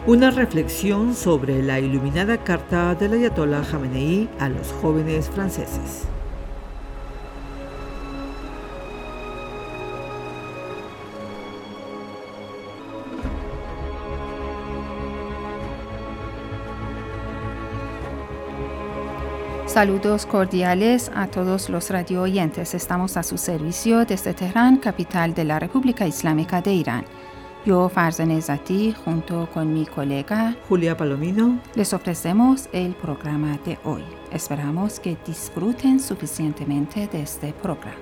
Una reflexión sobre la iluminada carta del Ayatollah Jamenei a los jóvenes franceses. Saludos cordiales a todos los radio oyentes. Estamos a su servicio desde Teherán, capital de la República Islámica de Irán. Yo, Farzaneh Zati, junto con mi colega Julia Palomino, les ofrecemos el programa de hoy. Esperamos que disfruten suficientemente de este programa.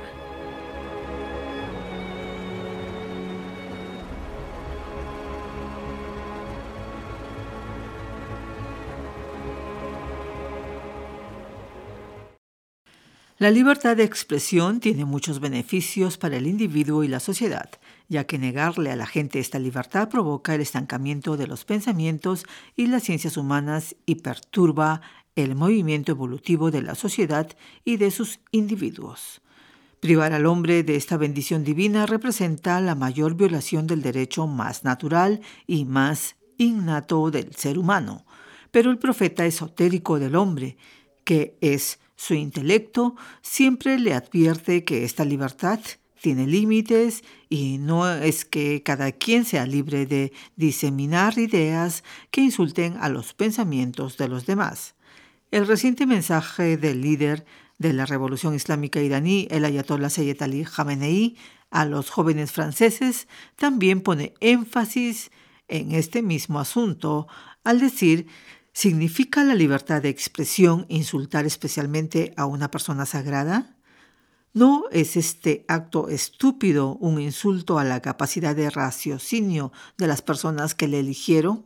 La libertad de expresión tiene muchos beneficios para el individuo y la sociedad, ya que negarle a la gente esta libertad provoca el estancamiento de los pensamientos y las ciencias humanas y perturba el movimiento evolutivo de la sociedad y de sus individuos. Privar al hombre de esta bendición divina representa la mayor violación del derecho más natural y más innato del ser humano. Pero el profeta esotérico del hombre, que es su intelecto, siempre le advierte que esta libertad tiene límites y no es que cada quien sea libre de diseminar ideas que insulten a los pensamientos de los demás. El reciente mensaje del líder de la Revolución Islámica iraní, el Ayatollah Sayyid Ali Jamenei, a los jóvenes franceses, también pone énfasis en este mismo asunto al decir: ¿significa la libertad de expresión insultar especialmente a una persona sagrada? ¿No es este acto estúpido un insulto a la capacidad de raciocinio de las personas que le eligieron?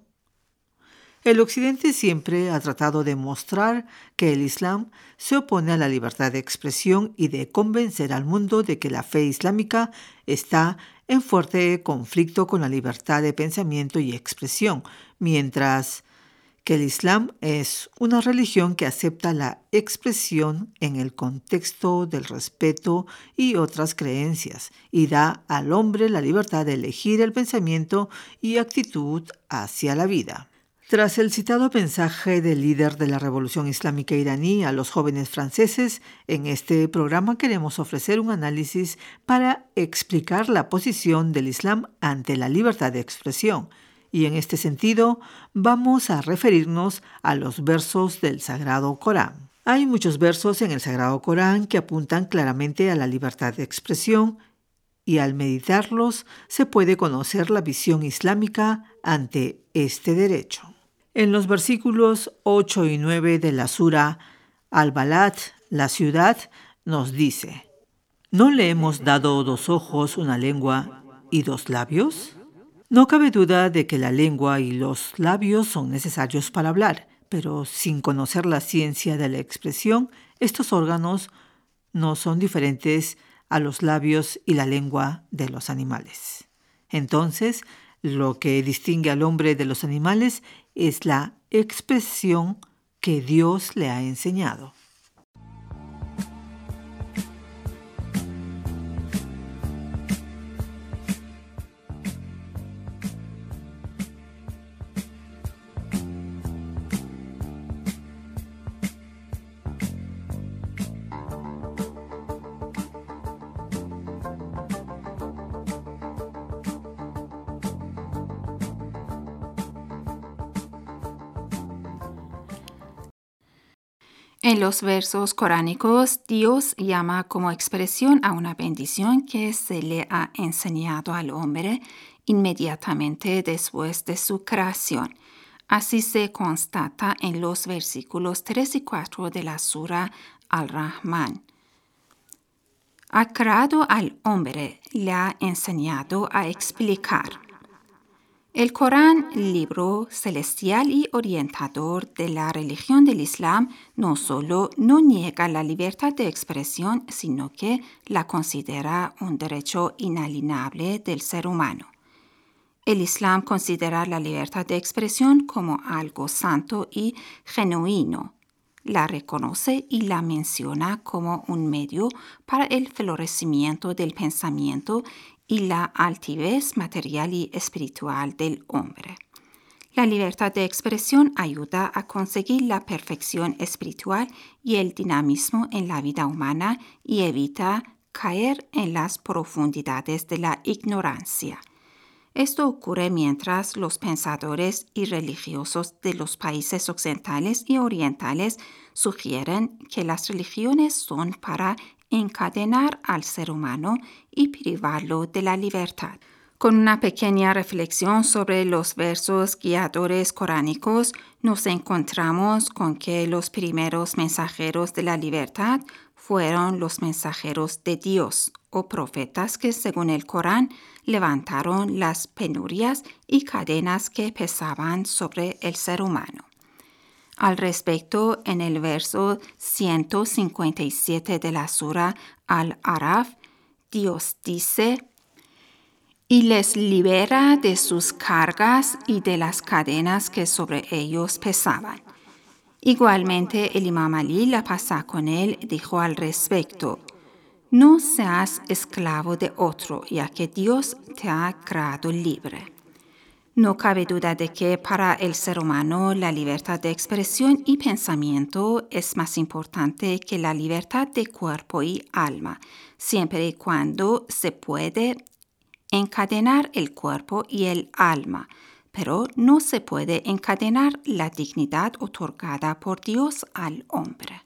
El Occidente siempre ha tratado de mostrar que el Islam se opone a la libertad de expresión y de convencer al mundo de que la fe islámica está en fuerte conflicto con la libertad de pensamiento y expresión, mientras que el Islam es una religión que acepta la expresión en el contexto del respeto y otras creencias y da al hombre la libertad de elegir el pensamiento y actitud hacia la vida. Tras el citado mensaje del líder de la Revolución Islámica iraní a los jóvenes franceses, en este programa queremos ofrecer un análisis para explicar la posición del Islam ante la libertad de expresión. Y en este sentido, vamos a referirnos a los versos del Sagrado Corán. Hay muchos versos en el Sagrado Corán que apuntan claramente a la libertad de expresión y al meditarlos se puede conocer la visión islámica ante este derecho. En los versículos 8 y 9 de la sura Al-Balad, la ciudad, nos dice: ¿no le hemos dado 2 ojos, una lengua y 2 labios? No cabe duda de que la lengua y los labios son necesarios para hablar, pero sin conocer la ciencia de la expresión, estos órganos no son diferentes a los labios y la lengua de los animales. Entonces, lo que distingue al hombre de los animales es la expresión que Dios le ha enseñado. En los versos coránicos, Dios llama como expresión a una bendición que se le ha enseñado al hombre inmediatamente después de su creación. Así se constata en los versículos 3 y 4 de la sura Al-Rahman. Ha creado al hombre, le ha enseñado a explicar. El Corán, libro celestial y orientador de la religión del Islam, no solo no niega la libertad de expresión, sino que la considera un derecho inalienable del ser humano. El Islam considera la libertad de expresión como algo santo y genuino. La reconoce y la menciona como un medio para el florecimiento del pensamiento y la altivez material y espiritual del hombre. La libertad de expresión ayuda a conseguir la perfección espiritual y el dinamismo en la vida humana y evita caer en las profundidades de la ignorancia. Esto ocurre mientras los pensadores y religiosos de los países occidentales y orientales sugieren que las religiones son para encadenar al ser humano y privarlo de la libertad. Con una pequeña reflexión sobre los versos guiadores coránicos, nos encontramos con que los primeros mensajeros de la libertad fueron los mensajeros de Dios o profetas que, según el Corán, levantaron las penurias y cadenas que pesaban sobre el ser humano. Al respecto, en el verso 157 de la Sura Al-Araf, Dios dice: y les libera de sus cargas y de las cadenas que sobre ellos pesaban. Igualmente, el Imam Ali, la paz con él, dijo al respecto: no seas esclavo de otro, ya que Dios te ha creado libre. No cabe duda de que para el ser humano la libertad de expresión y pensamiento es más importante que la libertad de cuerpo y alma, siempre y cuando se puede encadenar el cuerpo y el alma, pero no se puede encadenar la dignidad otorgada por Dios al hombre.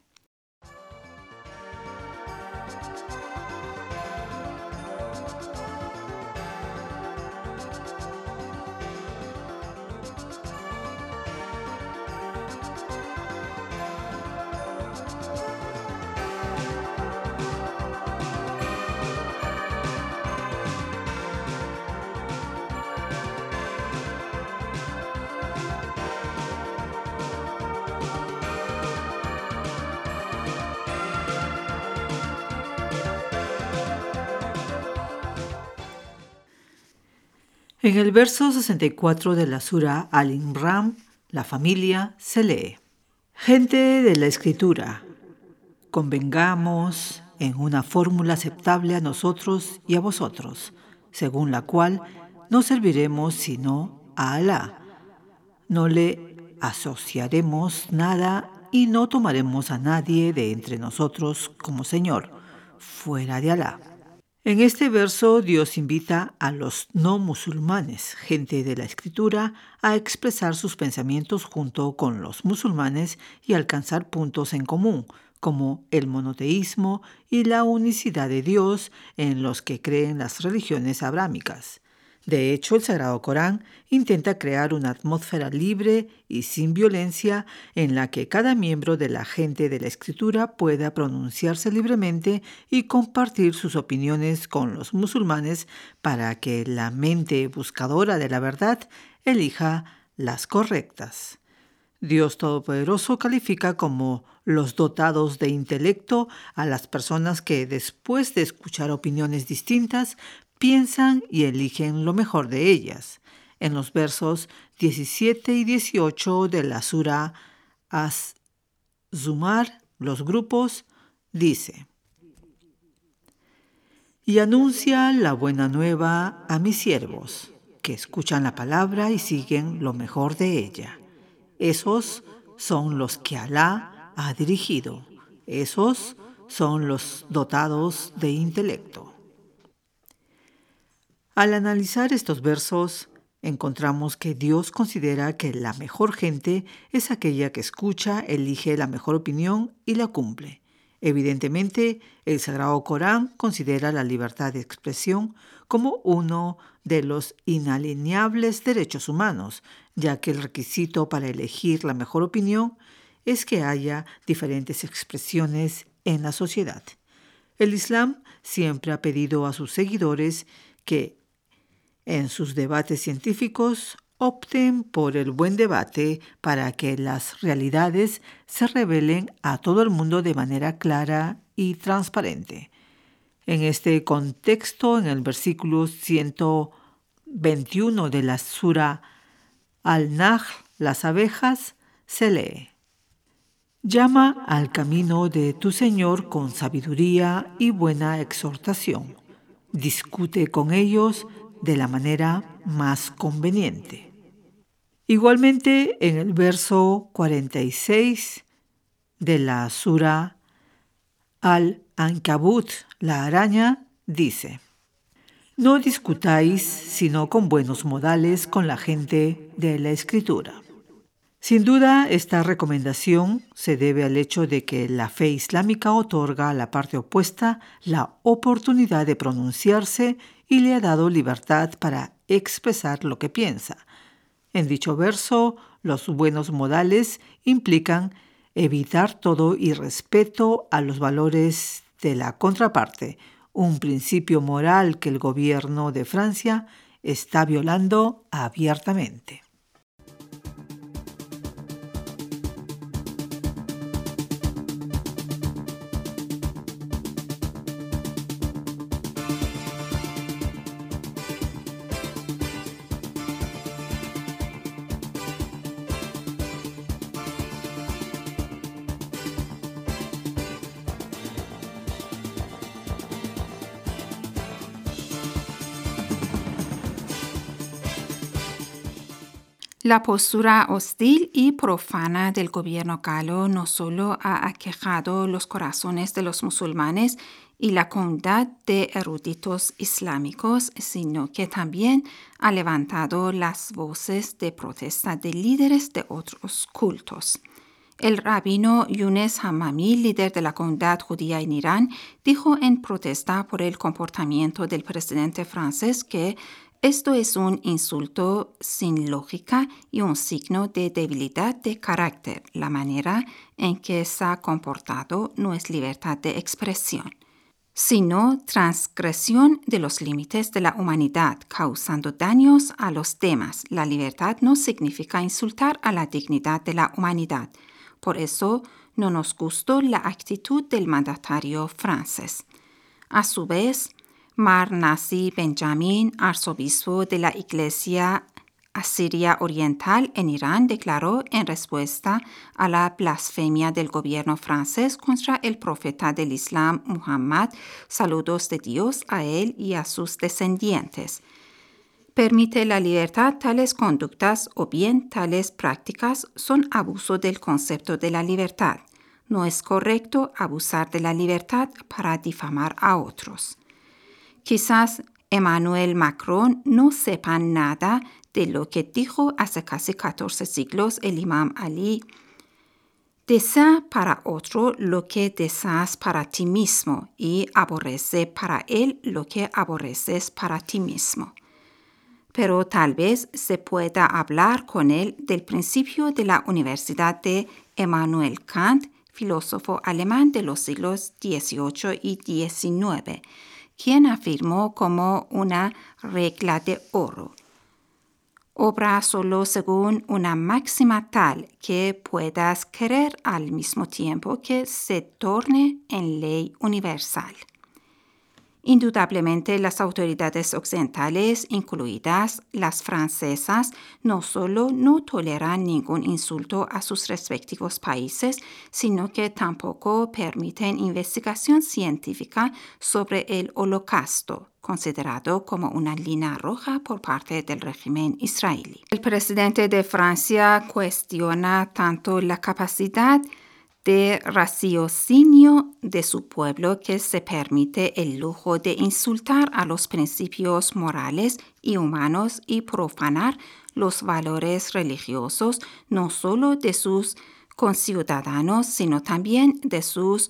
En el verso 64 de la Sura Al-Imran, la familia se lee: gente de la Escritura, convengamos en una fórmula aceptable a nosotros y a vosotros, según la cual no serviremos sino a Alá. No le asociaremos nada y no tomaremos a nadie de entre nosotros como Señor, fuera de Alá. En este verso, Dios invita a los no musulmanes, gente de la Escritura, a expresar sus pensamientos junto con los musulmanes y alcanzar puntos en común, como el monoteísmo y la unicidad de Dios en los que creen las religiones abrámicas. De hecho, el Sagrado Corán intenta crear una atmósfera libre y sin violencia en la que cada miembro de la gente de la Escritura pueda pronunciarse libremente y compartir sus opiniones con los musulmanes para que la mente buscadora de la verdad elija las correctas. Dios Todopoderoso califica como los dotados de intelecto a las personas que, después de escuchar opiniones distintas, piensan y eligen lo mejor de ellas. En los versos 17 y 18 de la Sura Az-Zumar, los grupos, dice: y anuncia la buena nueva a mis siervos, que escuchan la palabra y siguen lo mejor de ella. Esos son los que Alá ha dirigido. Esos son los dotados de intelecto. Al analizar estos versos, encontramos que Dios considera que la mejor gente es aquella que escucha, elige la mejor opinión y la cumple. Evidentemente, el Sagrado Corán considera la libertad de expresión como uno de los inalienables derechos humanos, ya que el requisito para elegir la mejor opinión es que haya diferentes expresiones en la sociedad. El Islam siempre ha pedido a sus seguidores que en sus debates científicos opten por el buen debate para que las realidades se revelen a todo el mundo de manera clara y transparente. En este contexto, en el versículo 121 de la Sura Al-Nahl, las abejas, se lee: llama al camino de tu Señor con sabiduría y buena exhortación. Discute con ellos de la manera más conveniente. Igualmente, en el verso 46 de la Sura Al-Ankabut, la araña, dice: no discutáis sino con buenos modales con la gente de la Escritura. Sin duda, esta recomendación se debe al hecho de que la fe islámica otorga a la parte opuesta la oportunidad de pronunciarse y le ha dado libertad para expresar lo que piensa. En dicho verso, los buenos modales implican evitar todo irrespeto a los valores de la contraparte, un principio moral que el gobierno de Francia está violando abiertamente. La postura hostil y profana del gobierno galo no solo ha aquejado los corazones de los musulmanes y la comunidad de eruditos islámicos, sino que también ha levantado las voces de protesta de líderes de otros cultos. El rabino Younes Hamami, líder de la comunidad judía en Irán, dijo en protesta por el comportamiento del presidente francés que esto es un insulto sin lógica y un signo de debilidad de carácter. La manera en que se ha comportado no es libertad de expresión, sino transgresión de los límites de la humanidad, causando daños a los demás. La libertad no significa insultar a la dignidad de la humanidad. Por eso no nos gustó la actitud del mandatario francés. A su vez, Mar Nasi Benjamin, arzobispo de la Iglesia Asiria Oriental en Irán, declaró en respuesta a la blasfemia del gobierno francés contra el profeta del Islam, Muhammad, saludos de Dios a él y a sus descendientes. Permite la libertad tales conductas o bien tales prácticas son abuso del concepto de la libertad. No es correcto abusar de la libertad para difamar a otros. Quizás Emmanuel Macron no sepa nada de lo que dijo hace casi 14 siglos el imam Ali. Desea para otro lo que deseas para ti mismo y aborrece para él lo que aborreces para ti mismo. Pero tal vez se pueda hablar con él del principio de la Universidad de Immanuel Kant, filósofo alemán de los siglos XVIII y XIX, quien afirmó como una regla de oro: obra solo según una máxima tal que puedas querer al mismo tiempo que se torne en ley universal. Indudablemente, las autoridades occidentales, incluidas las francesas, no solo no toleran ningún insulto a sus respectivos países, sino que tampoco permiten investigación científica sobre el Holocausto, considerado como una línea roja por parte del régimen israelí. El presidente de Francia cuestiona tanto la capacidad de raciocinio de su pueblo que se permite el lujo de insultar a los principios morales y humanos y profanar los valores religiosos no solo de sus conciudadanos, sino también de sus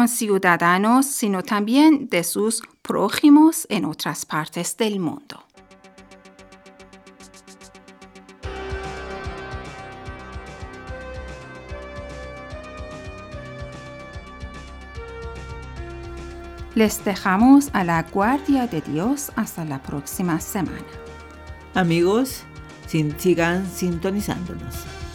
prójimos en otras partes del mundo. Les dejamos a la guardia de Dios hasta la próxima semana. Amigos, sigan sintonizándonos.